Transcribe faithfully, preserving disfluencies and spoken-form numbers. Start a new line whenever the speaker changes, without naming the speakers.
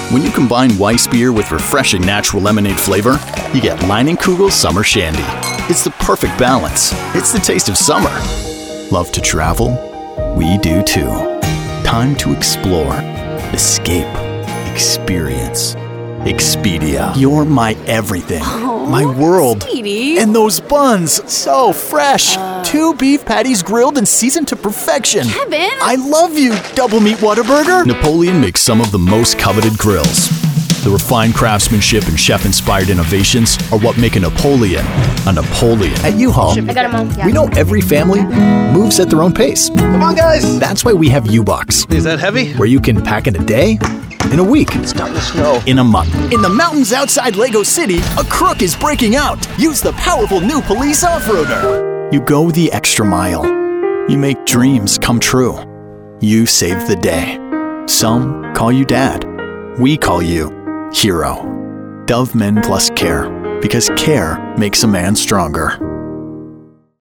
When you combine Weiss beer with refreshing natural lemonade flavor, you get Leinenkugel Summer Shandy. It's the perfect balance. It's the taste of summer. Love to travel? We do too. Time to explore, escape, experience. Expedia. You're my everything.
Oh,
my world.
Sweetie.
And those buns, so fresh. Uh, Two beef patties grilled and seasoned to perfection.
Kevin!
I love you, Double Meat Whataburger. Napoleon makes some of the most coveted grills. The refined craftsmanship and chef-inspired innovations are what make a Napoleon a Napoleon. At U-Haul,
I got it, Mom. Yeah.
we know every family moves at their own pace.
Come on, guys!
That's why we have U-Box,
Is that heavy?
where you can pack in a day, in a week,
It's starting to snow.
in a month. In the mountains outside Lego City, a crook is breaking out. Use the powerful new Police Off-Roader. You go the extra mile. You make dreams come true. You save the day. Some call you Dad. We call you Hero. Dove Men Plus Care, because care makes a man stronger.